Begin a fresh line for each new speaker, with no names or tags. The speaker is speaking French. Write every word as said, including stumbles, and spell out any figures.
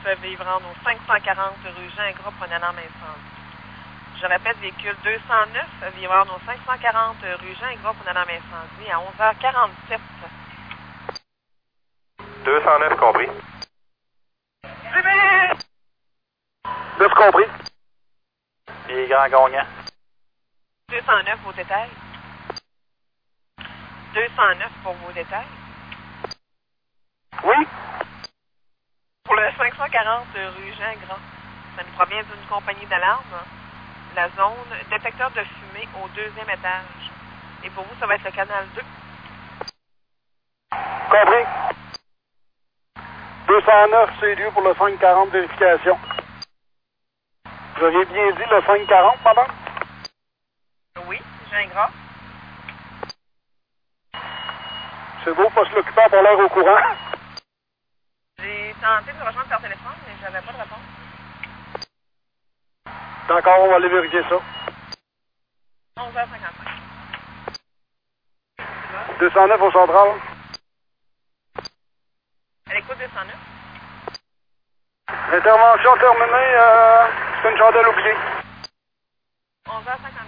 vivre au cinq cent quarante rue Gingras pour un alarme incendie. Je répète, véhicule deux cent neuf, vivre au cinq cent quarante rue Gingras pour un alarme incendie à onze heures quarante-sept.
deux cent neuf compris.
neuf compris.
Puis grand gagnant.
deux cent neuf, vos détails. deux cent neuf pour vos détails.
Oui.
Pour le cinq cent quarante rue Gingras, ça nous provient d'une compagnie d'alarme. La zone détecteur de fumée au deuxième étage. Et pour vous, ça va être le canal deux.
Compris. deux cent neuf, c'est lieu pour le cinq quarante vérification. Vous aviez bien dit le cinq quarante, madame?
Oui, Gingras.
C'est beau, parce que l'occupant a l'air au courant.
J'ai tenté de rejoindre par téléphone, mais j'avais pas de réponse.
D'accord, on va aller vérifier ça.
onze heures cinquante-cinq.
deux cent neuf au central.
À l'écoute deux cent neuf.
Intervention terminée, euh, c'est une chandelle oubliée.
onze heures cinquante-cinq.